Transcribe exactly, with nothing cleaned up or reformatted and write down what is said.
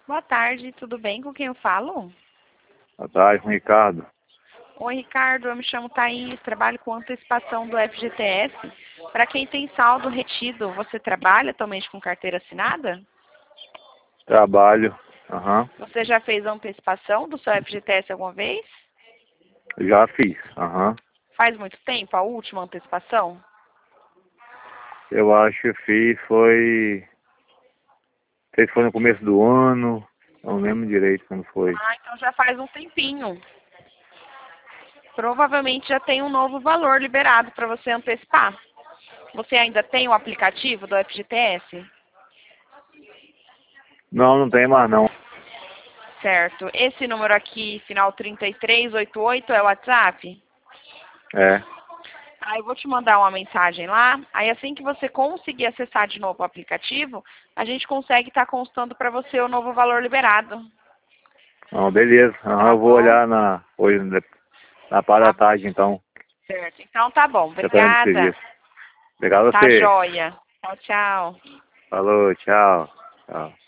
Boa tarde, tudo bem? Com quem eu falo? Boa tarde, com o Ricardo. Oi, Ricardo, eu me chamo Thaís, trabalho com antecipação do F G T S. Para quem tem saldo retido, você trabalha atualmente com carteira assinada? Trabalho. Aham. Você já fez a antecipação do seu F G T S alguma vez? Já fiz. Aham. Faz muito tempo, a última antecipação? Eu acho que fiz foi. Não sei se foi no começo do ano. Não lembro direito quando foi. Ah, então já faz um tempinho. Provavelmente já tem um novo valor liberado para você antecipar. Você ainda tem o aplicativo do F G T S? Não, não tem mais não. Certo. Esse número aqui, final trinta e três oitenta e oito, é o WhatsApp? É. Aí eu vou te mandar uma mensagem lá. Aí assim que você conseguir acessar de novo o aplicativo, a gente consegue estar constando para você o novo valor liberado. Não, beleza. Aham, Tá eu vou bom? olhar na, hoje, na na parte Tá da bom. tarde, então. Certo. Então tá bom. Já tô indo pro Obrigada. serviço. Obrigado a Tá você. joia. Tchau, tchau. Falou, tchau. Tchau.